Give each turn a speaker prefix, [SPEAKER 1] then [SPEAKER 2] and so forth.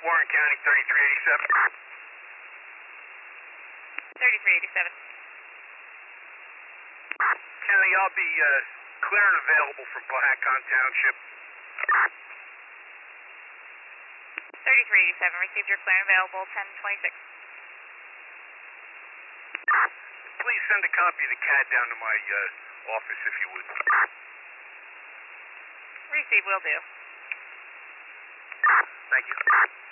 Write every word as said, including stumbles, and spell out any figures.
[SPEAKER 1] Warren County, thirty-three eighty-seven.
[SPEAKER 2] thirty-three eighty-seven.
[SPEAKER 1] County, I'll be uh, clear and available from Blackcon Township.
[SPEAKER 2] thirty-three eighty-seven, received your clear and available, ten twenty-six.
[SPEAKER 1] Please send a copy of the C A D down to my uh, office if you would.
[SPEAKER 2] Receive, will do.
[SPEAKER 1] Thank you.